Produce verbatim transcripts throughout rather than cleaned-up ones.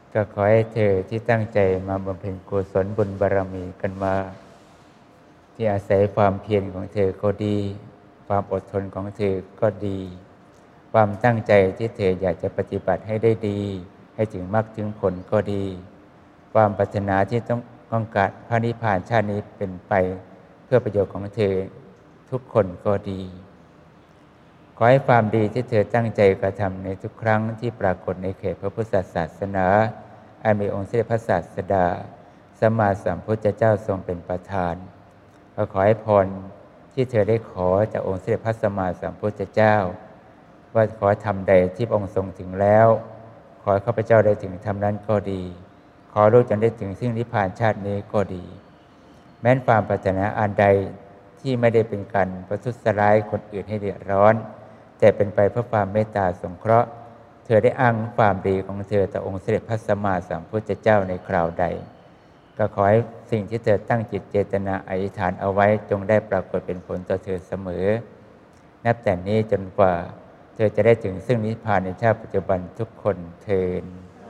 ก็ขอให้เธอที่ตั้งใจมาบำเพ็ญกุศลบุญบารมีกันมาที่อาศัยความเพียรของเธอก็ดีความอดทนของเธอก็ดีความตั้งใจที่เธออยากจะปฏิบัติให้ได้ดีให้ถึงมรรคถึงผลก็ดีความปรารถนาที่ต้องต้องการพระนิพพานชาตินี้เป็นไปเพื่อประโยชน์ของเธอทุกคนก็ดีขอให้ความดีที่เธอตั้งใจกระทำในทุกครั้งที่ปรากฏในเขตพระพุทธศาสนาอันมีองค์สมเด็จพระศาสดาสัมมาสัมพุทธเจ้าทรงเป็นประธานก็ขอให้พรที่เธอได้ขอจากองค์สมเด็จพระสัมมาสัมพุทธเจ้าว่าขอทำใดที่พระองค์ทรงถึงแล้วขอให้ข้าพเจ้าได้ถึงทำนั้นก็ดีขอลูกจนได้ถึงซึ่งนิพพานชาตินี้ก็ดีแม้นความปรารถนาอันใดที่ไม่ได้เป็นการประทุษร้ายคนอื่นให้เดือดร้อนแต่เป็นไปเพื่อความเมตตาสงเคราะห์เธอได้อ้างความดีของเธอต่อองค์สมเด็จพระสัมมาสัมพุทธเจ้าในคราวใดก็ขอให้สิ่งที่เธอตั้งจิตเจตนาอธิษฐานเอาไว้จงได้ปรากฏเป็นผลต่อเธอเสมอนับแต่นี้จนกว่าเธอจะได้ถึงซึ่งนิพพานในชาติปัจจุบันทุกคนเทอญ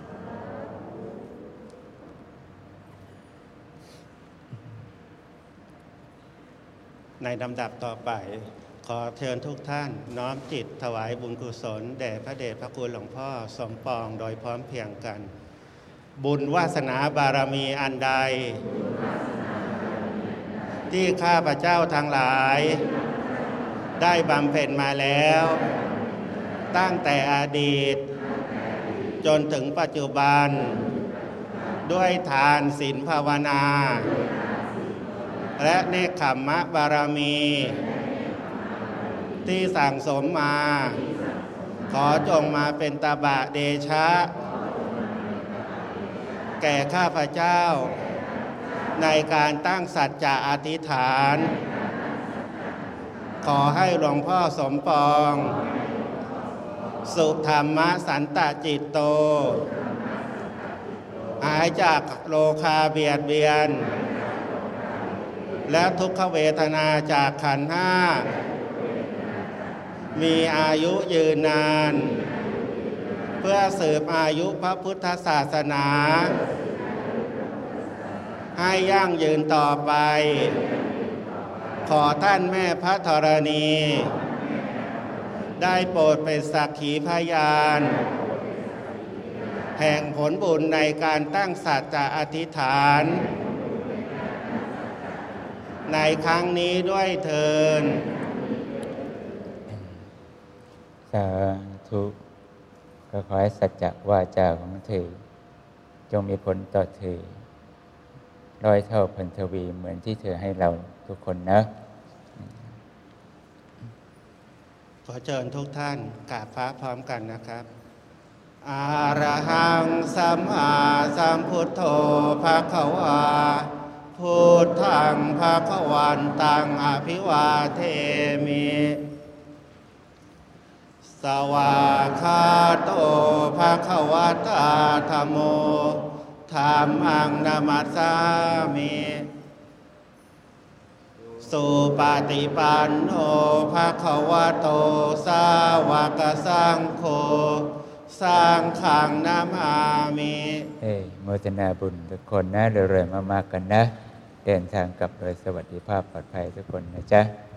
ในลำดับต่อไปขอเชิญทุกท่านน้อมจิตถวายบุญกุศลแด่พระเดชพระคุณหลวงพ่อสมปองโดยพร้อมเพรียงกันบุญวาสนาบารมีอันใดที่ข้าพเจ้าทั้งหลายได้บำเพ็ญมาแล้วตั้งแต่อดีตจนถึงปัจจุบันด้วยทานศีลภาวนาและเนกขัมมะบารมีที่สั่งสมมาขอจงมาเป็นตบะเดชะแก่ข้าพเจ้าในการตั้งสัจจะอธิษฐานขอให้หลวงพ่อสมปองสุธรรมสันตจิตโตหายจากโลคาเบียดเบียนและทุกขเวทนาจากขันธ์ห้ามีอายุยืนนานเพื่อสืบอายุพระพุทธศาสนาให้ยั่งยืนต่อไปขอท่านแม่พระธรณีได้โปรดเป็นสักขีพยานแห่งผลบุญในการตั้งสัจจะอธิษฐานในครั้งนี้ด้วยเถิดสาธุก็ขอให้สัจจะวาจาของเธอจงมีผลต่อเธอร้อยเท่าพันทวีเหมือนที่เธอให้เราทุกคนนะขอเชิญทุกท่านกราบพระพร้อมกันนะครับอะระหังสัมมาสัมพุทโธภคะวาพุทธังภคะวันตังอภิวาเทมิสวากขาโตภคะวะตาธัมโมธัมมังนะมัสสามิสุปฏิปันโนภคะวะโตสาวกสังโฆสังฆังนะมามิเอ้ยโมทนาบุญทุกคนนะเรื่อยๆมากๆกันนะเดินทางกลับโดยสวัสดิภาพปลอดภัยทุกคนนะจ๊ะ